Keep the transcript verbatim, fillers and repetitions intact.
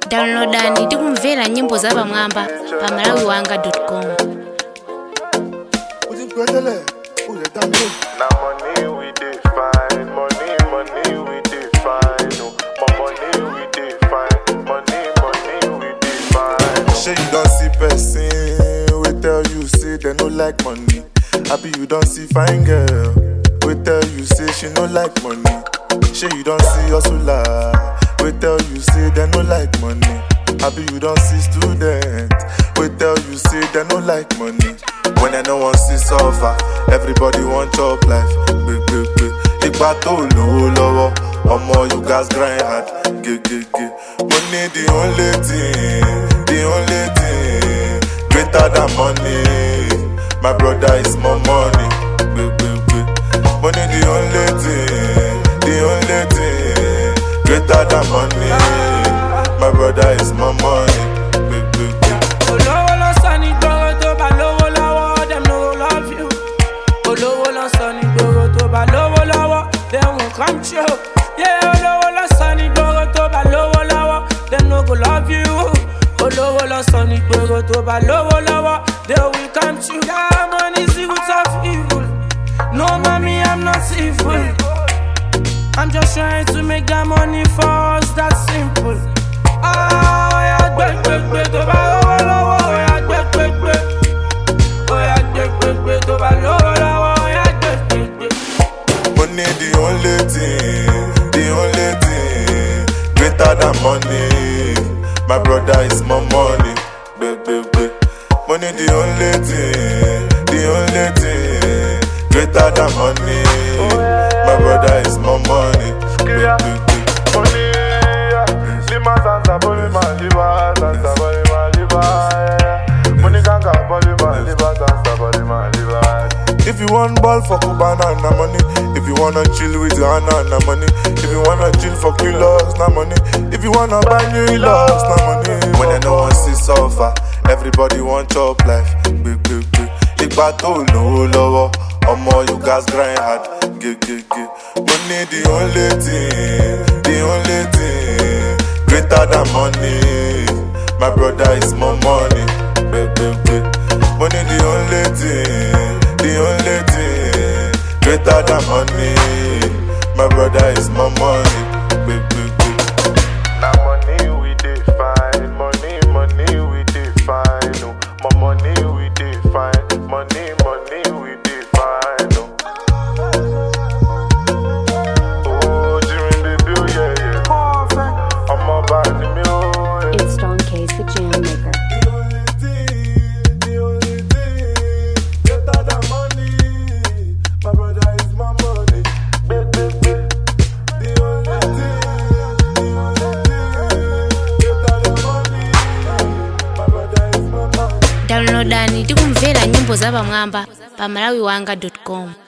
Downloadani tikumvera nyimbo za pamwamba pa malawi wanga dot com. Now money we define, money, money we define. No, my money we define, money, money we define. Sure you don't see person, we tell you say they no like money. Happy you don't see fine girl, we tell you say she no like money. Sure you don't see hustler, we tell you say they no like money. Happy you don't see student, we tell you say they no like money. When I no one see suffer, everybody want chop life. Big, big, big. Igba to lowo lowo, omo you guys grind hard. Ge, ge, ge. Money the only thing, the only thing greater than money. My brother is more money. Big, big, big. Money the only thing, the only thing greater than money. My brother is more money. Big, big, big. They won't come true. Yeah, Olowo la sunny go to ba lowo lawo. Them no go love you. Olowo la sunny go to ba lowo lawo. They will come true. Yeah, money is the root of evil. No, mommy, I'm not evil. I'm just trying to make that money for us. That's simple. Ah, yeah, quick, quick, quick to ba lowo lawo. Yeah, quick, quick, quick. Oh, yeah, quick, quick, quick to ba lowo lawo. Money the only thing, the only thing greater than money. My brother is more money. Big, big, big. Money the only thing, the only thing greater than money. My brother is more money. Big, big, big. Money, lima santa bolima liba, santa bolima liba. Money ganga bolima liba, santa bolima liba. If you want ball for Cubana, na money. If you wanna chill with Anna, na money. If you wanna chill for kilos, na money. If you wanna buy new loves, na money. When I no one see suffer, everybody want chop life. Big, big, big. Igba to lowo lowo, omo you guys grind hard. Ge, ge, ge. Money the only thing, the only thing greater than money. My brother is more money. Big, big, big. Money the only thing, the only thing greater than money. My brother is more money. Big, big, big. Now money we define, money, money we define. No, my money we define, money, money we define. No. Oh, Jimmy baby, oh yeah, yeah. Perfect. I'm about to me, oh yeah. It's Stone Case the Jam Maker. Downloadani tikumvera nyimbo za pamwamba pa malawi wanga dot com.